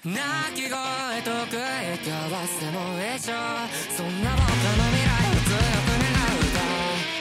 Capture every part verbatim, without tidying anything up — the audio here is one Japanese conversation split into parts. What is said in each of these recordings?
鳴き声と食い交わせも一緒、そんな僕の未来を強く願うと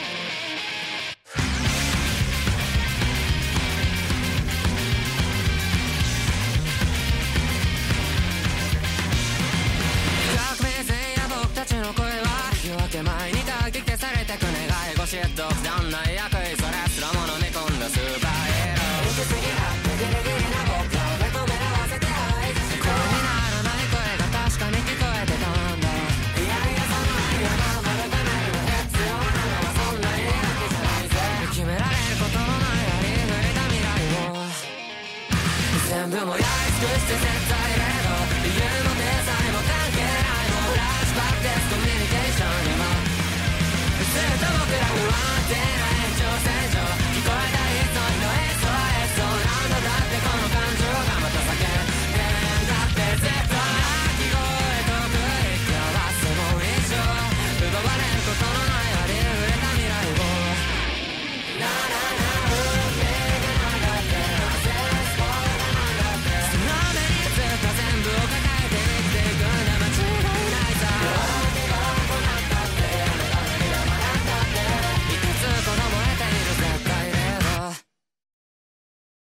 革命前夜僕たちの声は夜明け前に焚き消されてく願い腰独断ない悪意それすらも飲み込んだスーパーヒーロー行き過ぎなギリギリな僕らを目と目合わせて愛声にならない声が確かに聞こえてたんだ。いやいやその愛は守るためにも必要なのはそんなにだけじゃないぜ。決められることのないありふれた未来を全部もやり尽くして絶対レード理由もデザインも関係ないもフラッシュバックですコミュニケーションにもずっと僕ら不安定